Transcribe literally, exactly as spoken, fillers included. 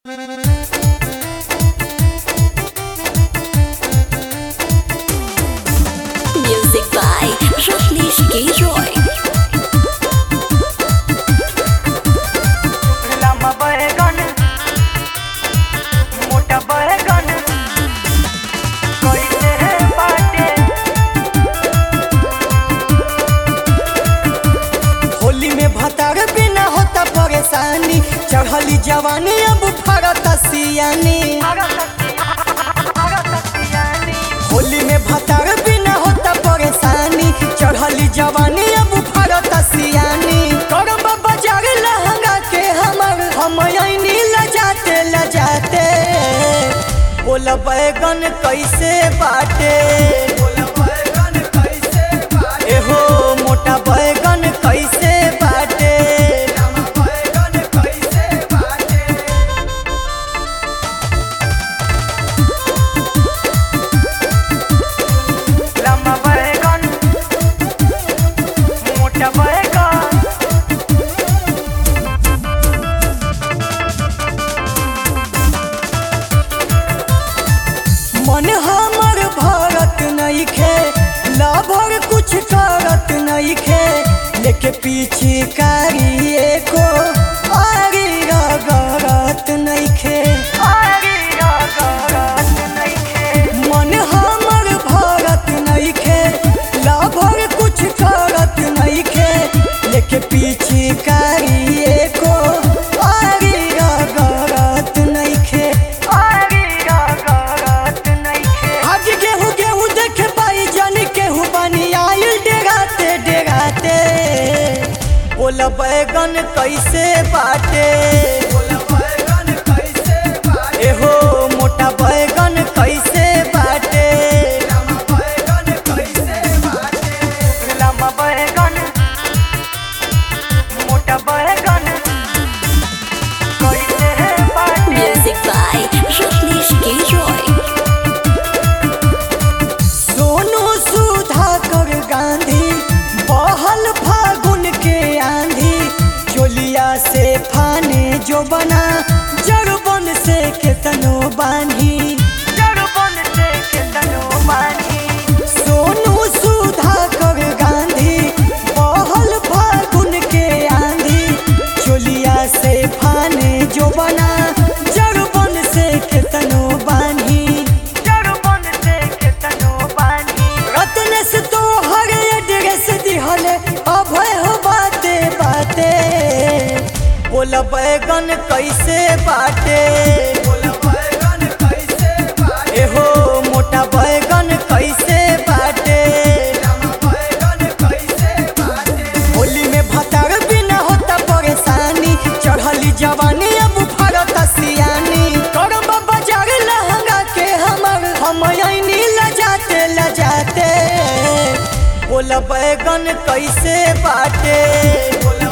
Music by Rajneesh K. Roy. लम्बा बैगन मोटा बैगन कैसे है बाटे। होली में भतार बिना होता परेशानी, चढ़ली जवानी अब फरत सियानी। होली में भतार बिना होता परेशानी, चढ़ली जवानी अब फरत सियानी। करब बाजार लहंगा के हमर हम आईनी लजाते लजाते। बोल बैगन कैसे बाटे, एहो मोटा बैगन कैसे बाटे। लम्बा बैगन मोटा बैगन मन हमर भारत नइखे, लाभर कुछ करत नइखे। लेके पीछे कारी एको आरी रगरत नइखे। मन हमर भारत नइखे, लाभर कुछ करत नइखे। लेके पीछे कारी एको आरी रगरत नइखे। आज गेहूं गेहूं देखे पाई जानी केहू बनी आइल डेराते डेराते। बोल बैगन कैसे बाटे, एहो मोटा बैगन कैसे बाटे। लम्बा बैगन मोटा बैगन कैसे है बाटे। Music by Rajneesh K. Roy. Sonu Sudhakar Gandhi बहल फागुन के आंधी। चोलिया से फाने जो बना जड़बन से केतनो बांधी। सोनू सुधाकर गांधी बहल फागुन के आंधी। चोलिया से फाने जो बना जड़बन से केतनो बांधी। रत्न से तो हर एड्रेस दिहले अभय हो बाते बाते। बोल बैगन कैसे बाटे, एहो मोटा बैगन कैसे बाटे। होली में भतार बिना होता परेशानी, चढ़ली जवानी अब फरत सियानी। करब बाजार लहंगा के हमर हम आईनी लजाते लजाते। बोल बैगन कैसे बाटे।